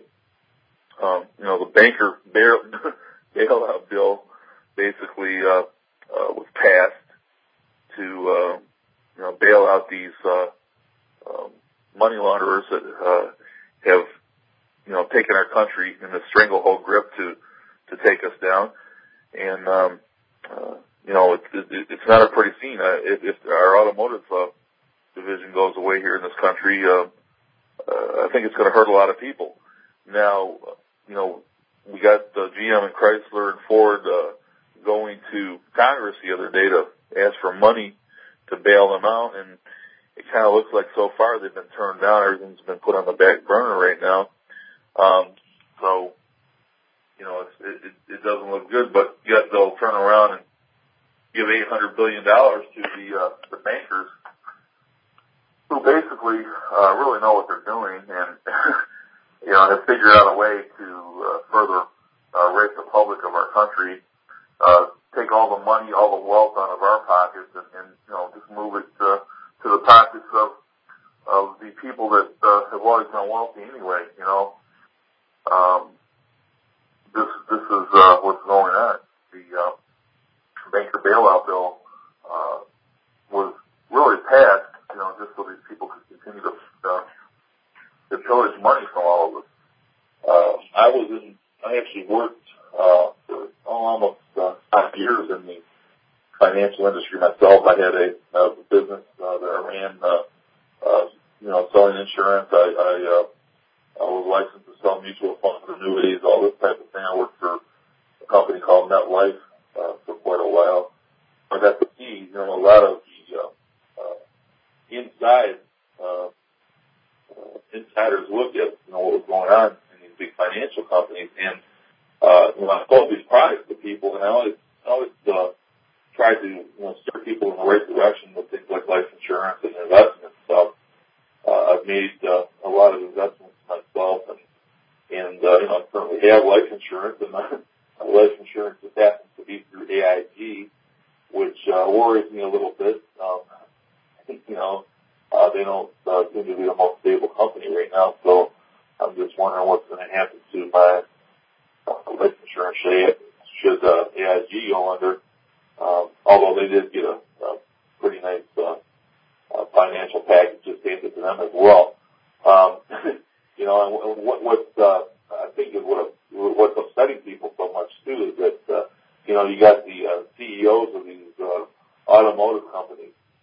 Um, you know, the banker bail, bailout bill basically uh, uh, was passed to, uh, you know, bail out these uh, um, money launderers that uh, have, you know, taken our country in a stranglehold grip to to take us down. And um, uh, you know, it's it, it's not a pretty scene. Uh, if, if our automotive uh, division goes away here in this country, uh, uh, I think it's going to hurt a lot of people. Now, you know, we got uh, G M and Chrysler and Ford uh, going to Congress the other day to ask for money to bail them out, and it kind of looks like so far they've been turned down. Everything's been put on the back burner right now. Um, so, you know, it's, it, it, it doesn't look good, but yet they'll turn around and give eight hundred billion dollars to the, uh, the bankers who basically uh, really know what they're doing and, you know, have figured out a way to uh, further uh, rape the public of our country, uh, take all the money, all the wealth out of our pockets and, and you know, just move it uh, to the pockets of, of the people that uh, have always been wealthy anyway, you know. Um, this this is uh, what's going on. The uh, banker bailout bill uh, was really passed, you know, just so these people could continue to uh, to pillage money from all of us. Uh, I was in, I actually worked uh, for oh, almost uh, five years in the financial industry myself. I had a, a business uh, that I ran, uh, uh, you know, selling insurance. I, I, uh, I was licensed to sell mutual funds, annuities, all this type of thing. I worked for a company called MetLife uh, for quite a while. I got to see, you know, a lot of the uh, uh, inside uh, uh, insiders look at, you know, what was going on in these big financial companies. And uh, you know, I sold these products to people, and I always, I always uh, try to, you know, steer people in the right direction with things like life insurance and investments. So uh, I've made uh, a lot of investments myself, and and uh, you know, I currently have life insurance, and my, my life insurance just happens to be through A I G, which uh, worries me a little bit. Um, you know, uh, they don't uh, seem to be the most stable company right now, so I'm just wondering what's going to happen to my uh, life insurance should, should uh, A I G go under. Um, although they did get a, a pretty nice uh, uh, financial package just handed to them as well. Um, you know, and what, what uh, I think is what what's upsetting people so much too is that uh, you know, you got the uh, C E Os of these uh, automotive companies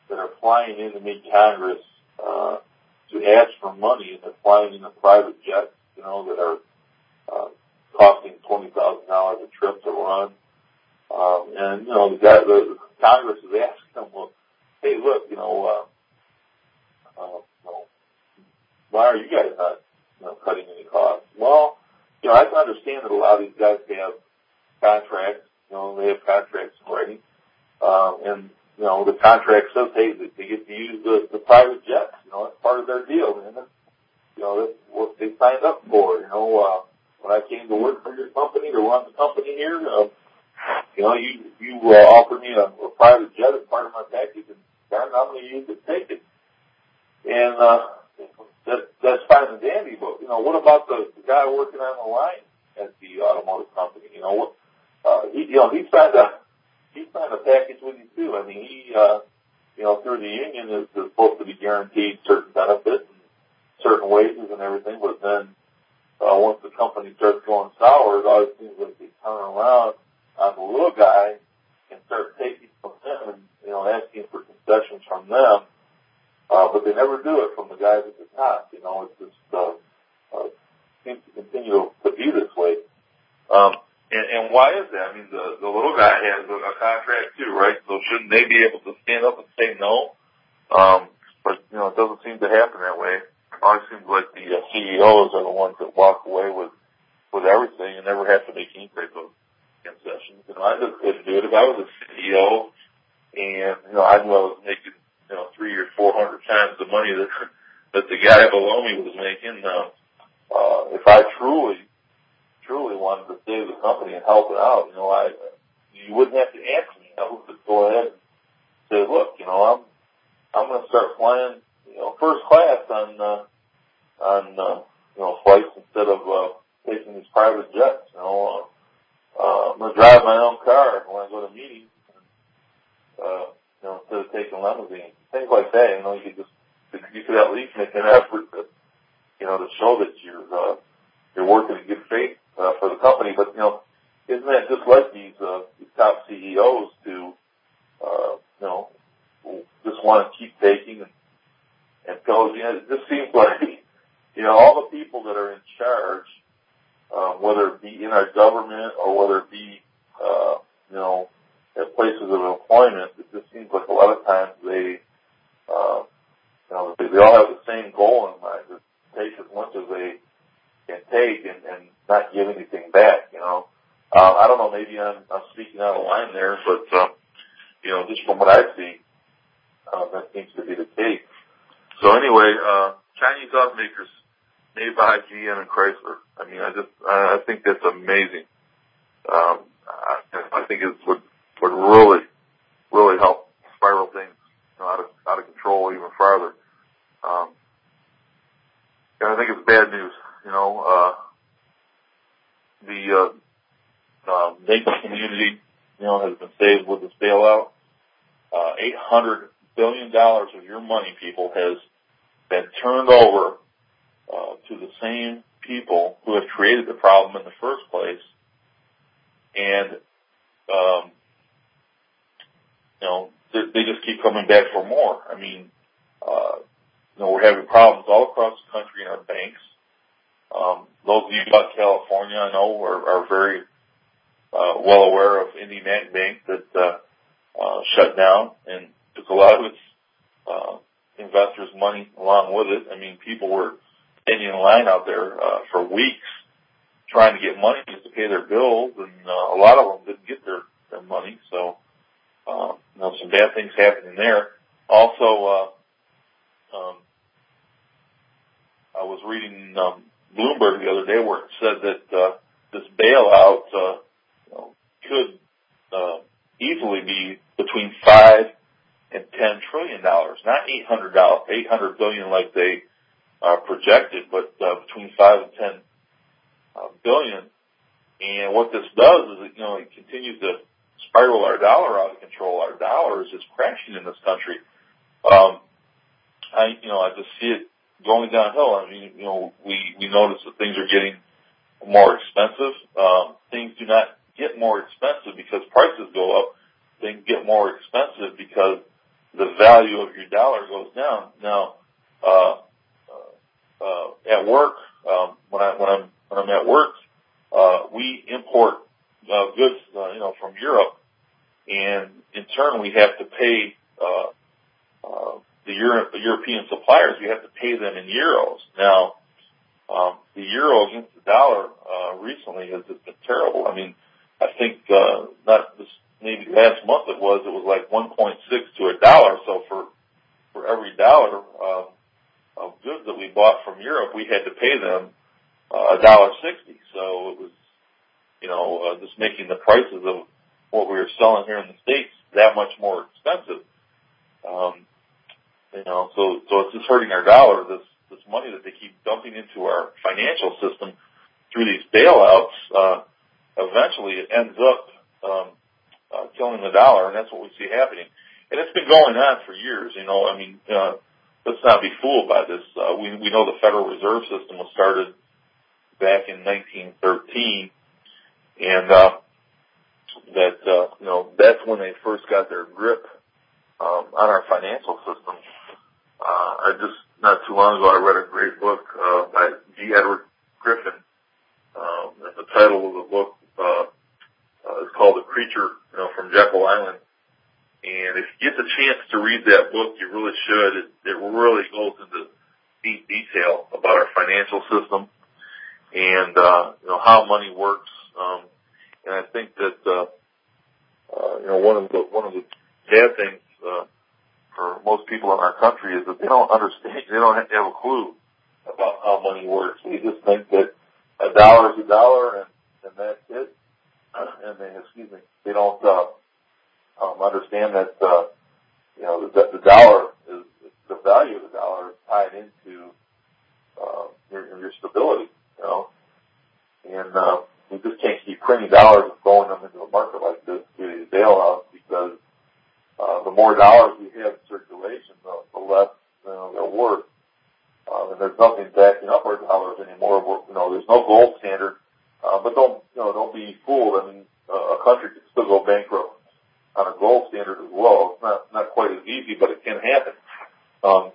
that are flying in to meet Congress uh, to ask for money, and they're flying in a private jets, you know, that are uh, costing twenty thousand dollars a trip to run. Um, and, you know, the, guy, the, the Congress is asking them, well, hey, look, you know, uh, uh, you know, why are you guys not, you know, cutting any costs? Well, you know, I can understand that a lot of these guys have contracts, you know, they have contracts in writing, um, and, you know, the contract says, hey, they, they get to use the, the private jets, you know, that's part of their deal, man. That's, you know, that's what they signed up for, you know, uh, when I came to work for your company, to run the company here, uh, you know, you, you, uh, offered me a, a private jet as part of my package, and darn, I'm going to use it, take it. And, uh, that, that's fine and dandy, but, you know, what about the, the guy working on the line at the automotive company? You know, what, uh, he, you know, he signed a, he signed a package with you too. I mean, he, uh, you know, through the union is, is supposed to be guaranteed certain benefits and certain wages and everything, but then, uh, once the company starts going sour, it always seems like they turn around on the little guy and start taking from them and, you know, asking for concessions from them. Uh, but they never do it from the guys at the top. You know, it's just, uh, uh, seems to continue to be this way. Um, and, and why is that? I mean, the, the little guy has a, a contract too, right? So shouldn't they be able to stand up and say no? Um, but, you know, it doesn't seem to happen that way. It always seems like the uh, C E Os are the ones that walk away with, with everything and never have to make any type of concessions. You know, I just couldn't do it. If I was a C E O and, you know, I knew I was making, you know, three or four hundred times the money that that the guy below me was making. Uh, uh, if I truly, truly wanted to save the company and help it out, you know, I you wouldn't have to ask me. I would just go ahead and say, look, you know, I'm I'm going to start flying, you know, first class on uh, on uh, you know flights instead of uh, taking these private jets. You know, uh, uh, I'm going to drive my own car when I go to meetings. Uh, You know, instead of taking limousine, things like that. You know, you could just you could at least make an effort to, you know, to show that you're uh, you're working in good faith uh, for the company. But you know, isn't that just like these uh, these top C E Os to uh, you know just want to keep taking and and go? You know, it just seems like you know all the people that are in charge, uh, whether it be in our government or whether it be uh, you know. at places of employment, it just seems like a lot of times they, uh, you know, they, they all have the same goal in mind, to take as much as they can take and, and not give anything back, you know. Uh, I don't know, maybe I'm, I'm speaking out of line there, but, uh, you know, just from what I see, uh, that seems to be the case. So anyway, uh, Chinese automakers made by G M and Chrysler. I mean, I just, I, I think that's amazing. Um, I, I think it's what, would really, really help spiral things you know, out of out of control even farther. Um, and I think it's bad news. You know, uh, the uh, uh, NAICS community, you know, has been saved with this bailout. Uh, Eight hundred billion dollars of your money, people, has been turned over uh, to the same people who have created the problem in the first place, and um, you know, they, they just keep coming back for more. I mean, uh, you know, we're having problems all across the country in our banks. Um, those of you about California, I know, are, are very uh, well aware of IndyMac Bank that uh, uh, shut down and took a lot of its uh, investors' money along with it. I mean, people were standing in line out there uh, for weeks trying to get money just to pay their bills, and uh, a lot of them didn't get their, their money, so Uh, you know, some bad things happening there. Also, uh, um, I was reading um, Bloomberg the other day where it said that uh, this bailout uh, you know, could uh, easily be between five and ten trillion dollars, not eight hundred dollars, eight hundred billion like they uh, projected, but uh, between five and ten uh, billion. And what this does is, it, you know, it continues to spiral our dollar out of control. Our dollar is just crashing in this country. Um, I, you know, I just see it going downhill. I mean, you know, we, we notice that things are getting more expensive. Um, things do not get more expensive because prices go up. Things get more expensive because the value of your dollar goes down. Now, uh, uh, uh, at work, um, when I when I'm when I'm at work, uh, we import uh, goods, uh, you know, from Europe, and in turn we have to pay uh, uh, the, Euro- the European suppliers. We have to pay them in euros. Now, um, the euro against the dollar uh, recently has just been terrible. I mean, I think uh, not this maybe last month it was it was like one point six to a dollar. So for for every dollar uh, of goods that we bought from Europe, we had to pay them uh, a dollar sixty. So it was, you know, uh, just making the prices of what we were selling here in the States that much more expensive. Um, you know, so so it's just hurting our dollar. This this money that they keep dumping into our financial system through these bailouts, uh, eventually it ends up um, uh, killing the dollar, and that's what we see happening. And it's been going on for years. You know, I mean, uh, let's not be fooled by this. Uh, we we know the Federal Reserve System was started back in nineteen thirteen, and uh, that uh, you know that's when they first got their grip um, on our financial system. Uh, I just not too long ago I read a great book uh, by G. Edward Griffin, um, and the title of the book uh, uh, is called "The Creature," you know, from Jekyll Island. And if you get the chance to read that book, you really should. It, it really goes into deep detail about our financial system and uh, you know how money works. Um, and I think that uh, uh, you know one of the one of the bad things uh, for most people in our country is that they don't understand. They don't have to have a clue about how money works. They just think that a dollar is a dollar, and, and that's it. And they excuse me, they don't uh, um, understand that uh, you know the, the dollar is the value of the dollar is tied into uh, your, your stability. You know, and uh, we just can't keep printing dollars and throwing them into a market like this through these bailouts, because uh, the more dollars we have in circulation, the, the less you know, they're worth. Uh, and there's nothing backing up our dollars anymore. We're, you know, there's no gold standard. Uh, but don't you know? Don't be fooled. I mean, uh, a country can still go bankrupt on a gold standard as well. It's not not quite as easy, but it can happen. Um,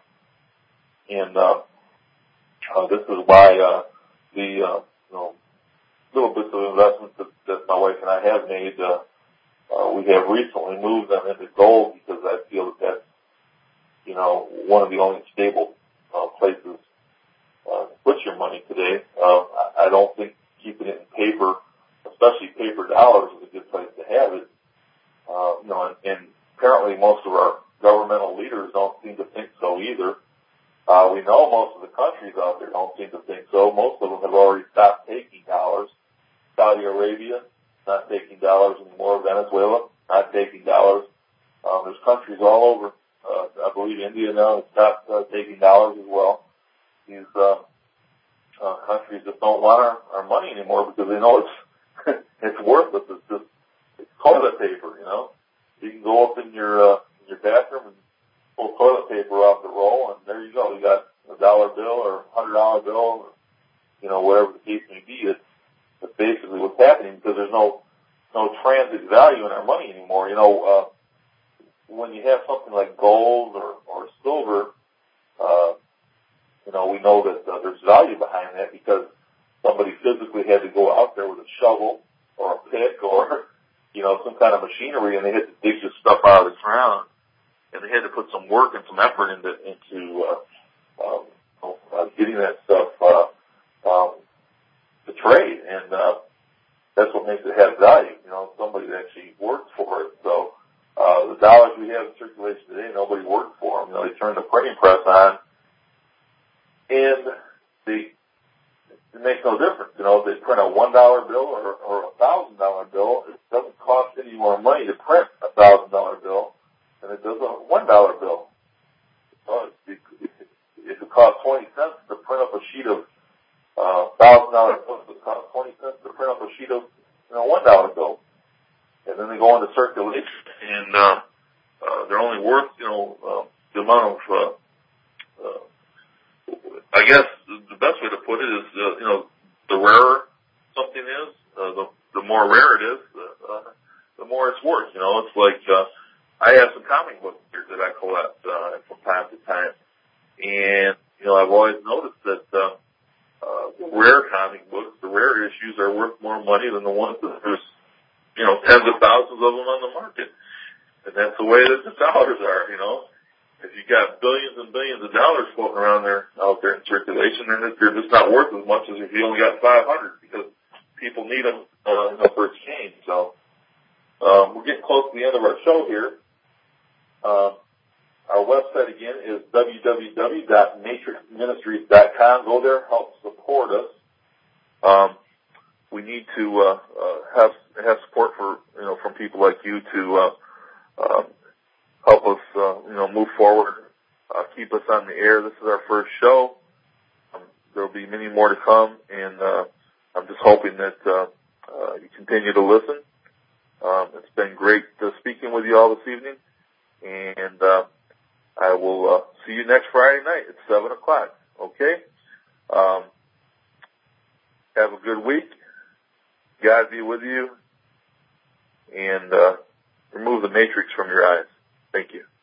and uh, uh, this is why uh, the uh, you know little bits of investments that, that my wife and I have made, uh, uh, we have recently moved them into gold, because I feel that that's you know one of the only stable uh, places uh, to put your money today. Uh, I, I don't think keeping it in paper, especially paper dollars, is a good place to have it. Uh, you know, and, and apparently most of our governmental leaders don't seem to think so either. Uh, we know most of the countries out there don't seem to think so. Most of them have already stopped taking dollars. Saudi Arabia, not taking dollars anymore. Venezuela, not taking dollars. Um, there's countries all over. Uh, I believe India now has stopped uh, taking dollars as well. These uh, uh, countries just don't want our, our money anymore, because they know it's it's worthless. It's just it's toilet paper, you know. You can go up in your uh, in your bathroom and pull toilet paper off the roll, and there you go. You got a dollar bill or a hundred dollar bill, or you know whatever the case may be. It's, it's basically what's happening, because there's no no transit value in our money anymore. You know, uh, when you have something like gold or or silver, uh, you know we know that uh, there's value behind that, because somebody physically had to go out there with a shovel or a pick or you know, some kind of machinery, and they had to dig this stuff out of the ground, and they had to put some work and some effort into into uh, um, uh, getting that stuff uh, um, to trade, and uh, that's what makes it have value. You know, somebody that actually worked for it. So uh, the dollars we have in circulation today, nobody worked for them. You know, they turned the printing press on, and they. It makes no difference. You know, if they print a one dollar bill or, or a thousand dollar bill, it doesn't cost any more money to print a thousand dollar bill than it does a one dollar bill. So if it costs twenty cents to print up a sheet of uh thousand dollar bill, it costs twenty cents to print up a sheet of you know one dollar bill, and then they go into circulation, and uh, uh, they're only worth you know uh, the amount of. Uh, uh, I guess the best way to put it is, uh, you know, the rarer something is, uh, the, the more rare it is, the, uh, the more it's worth. You know, it's like uh, I have some comic books here that I collect. comic books, the rare issues are worth more money than the ones that there's, you know, tens of thousands of them on the market. And that's the way that the dollars are, you know. If you got billions and billions of dollars floating around there, out there in circulation, then they're just not worth as much as if you only got five hundred, because people need them uh, you know, for exchange. So um, we're getting close to the end of our show here. Uh, our website again is w w w dot matrix ministries dot com. Go there, help support us. Um, we need to uh, uh, have have support for you know from people like you to uh, um, help us, uh, you know, move forward, uh, keep us on the air. This is our first show. Um, there will be many more to come, and uh, I'm just hoping that uh, uh, you continue to listen. Um, it's been great uh, speaking with you all this evening, and uh, I will uh, see you next Friday night at seven o'clock, okay? Um, have a good week. God be with you, and uh, remove the matrix from your eyes. Thank you.